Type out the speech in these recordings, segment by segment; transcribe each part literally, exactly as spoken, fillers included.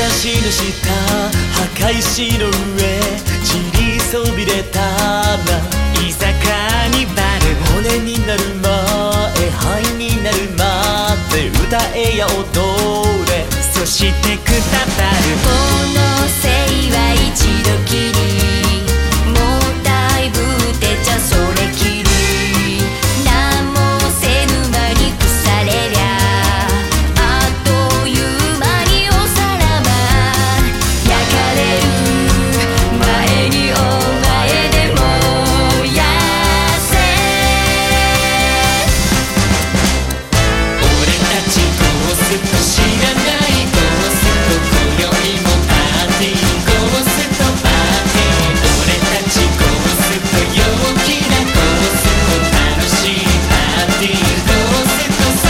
しの下墓石の上散りそびれたな居酒屋にバル骨になる前灰になるまで歌えや踊れそしてくたばるこの生は一度きりもうだいぶ出ちゃそれきり何もせぬ間に腐れりゃあっという間におさらば焼かれる前にお前でもやせ俺たちゴースト知らないゴースト今宵もパーティーゴーストパーティー俺たちゴースト陽気なゴースト楽しいパーティーゴーストさ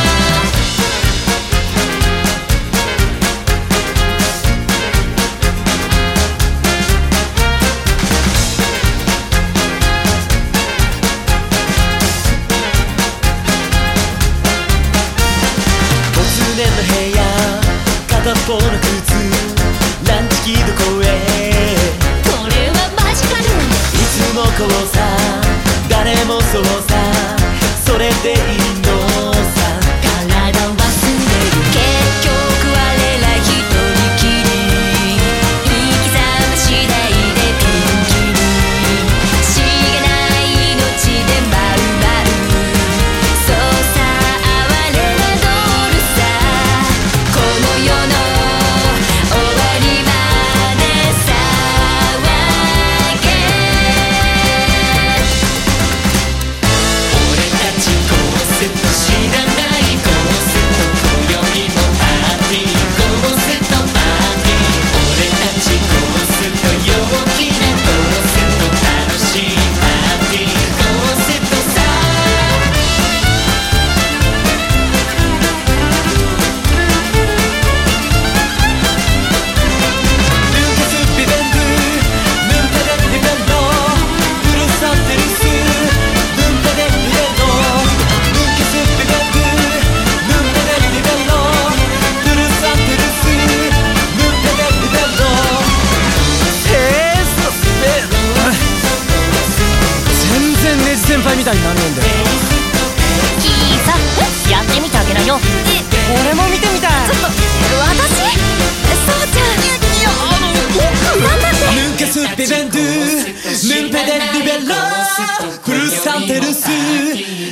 突然の部屋片っぽの靴ランチキどこへこれはマジカルいつもこうさ誰もそうさそれでいいのさ体を忘れる結局我ら一人きり生きざま次第でピンキリしげない命でまうまうそうさ哀れなドルさこの世の終わりまで騒げ俺たちゴースト知らないゴースト今宵もパーティーゴーストパーティー俺たちゴースト陽気なゴースト楽しいパーティーゴーストさNunca supe vender, nunca de livello, puro santerus, nunca de livello, nunca supe vender, nunca de livello, puro santerus, nunca de livello. Eso es 全然ネジ先輩みたいになるんだよ。 いいさやってみてあげなよ俺も見てみたい。 ちょっと私そうちゃんいやあの僕なんだって Nunca supe vender, nunca de livello, puro santerus,